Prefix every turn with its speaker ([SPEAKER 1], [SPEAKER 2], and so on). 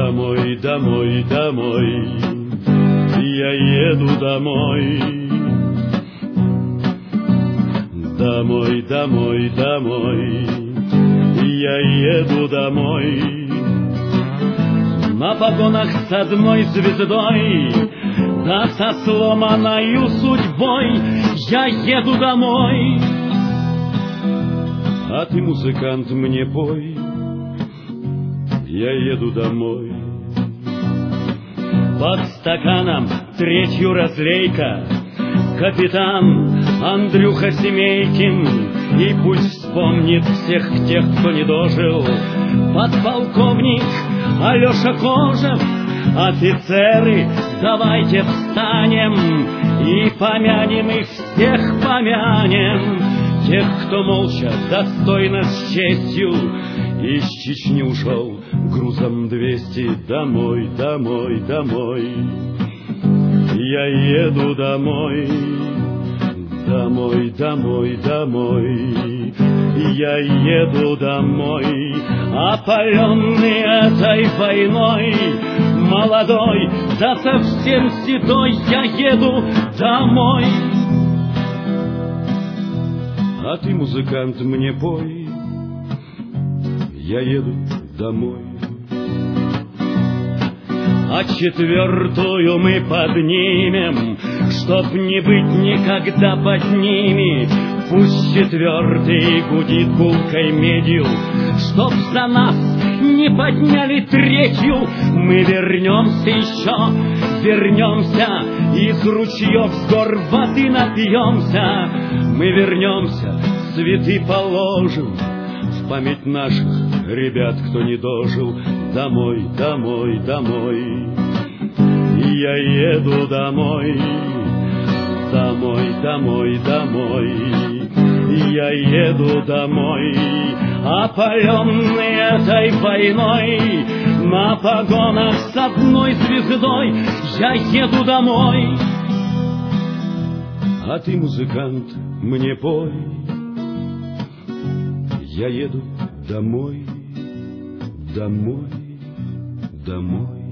[SPEAKER 1] Домой, домой, домой, я еду домой. Домой, домой, домой, я еду домой. На погонах с одной звездой, да со сломанною судьбой я еду домой. А ты, музыкант, мне пой, я еду домой. Под стаканом третью разлейка, капитан Андрюха Семейкин, и пусть вспомнит всех тех, кто не дожил. Подполковник Алеша Кожев, офицеры, давайте встанем и помянем их всех, помянем тех, кто молча, достойно, с честью из Чечни ушел грузом 200. Домой, домой, домой, я еду домой. Домой, домой, домой, я еду домой. Опаленный этой войной, молодой, да совсем седой, я еду домой. А ты, музыкант, мне пой, я еду домой. А четвертую мы поднимем, чтоб не быть никогда под ними. Пусть четвертый гудит гулкой медью, чтоб за нас не подняли третью. Мы вернемся еще, вернемся, из ручьев с гор воды напьемся. Мы вернемся, цветы положим в память наших ребят, кто не дожил. Домой, домой, домой, я еду домой. Домой, домой, домой, я еду домой. Опаленный этой войной, на погонах с одной звездой, я еду домой. А ты, музыкант, мне пой, я еду домой. Домой, домой.